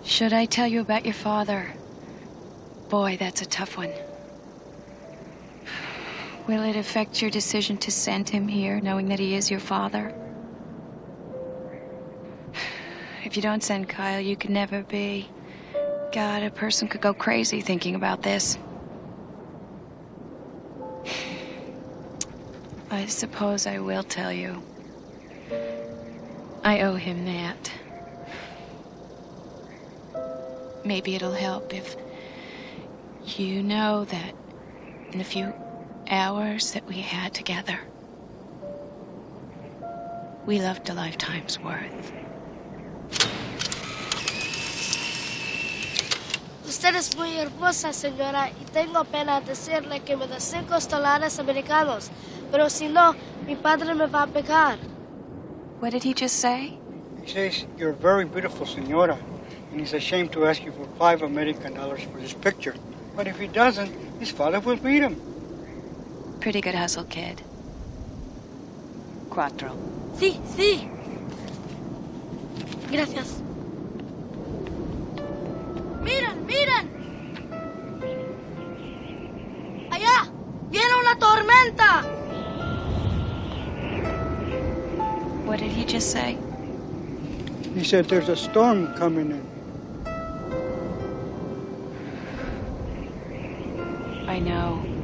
Should I tell you about your father? Boy, that's a tough one. Will it affect your decision to send him here, knowing that he is your father? If you don't send Kyle, you can never be. God, a person could go crazy thinking about this. I suppose I will tell you. I owe him that. Maybe it'll help if you know that in the few hours that we had together, we loved a lifetime's worth. Usted es muy hermosa, señora, y tengo pena decirle que me da $5 americanos. Pero si no, mi padre me va a pegar. What did he just say? He says you're very beautiful, señora, and he's ashamed to ask you for $5 American for this picture. But if he doesn't, his father will beat him. Pretty good hustle, kid. Cuatro. Sí, sí. Gracias. ¡Miren, miren! ¡Allá! ¡Viene una tormenta! What did he just say? He said there's a storm coming in. I know.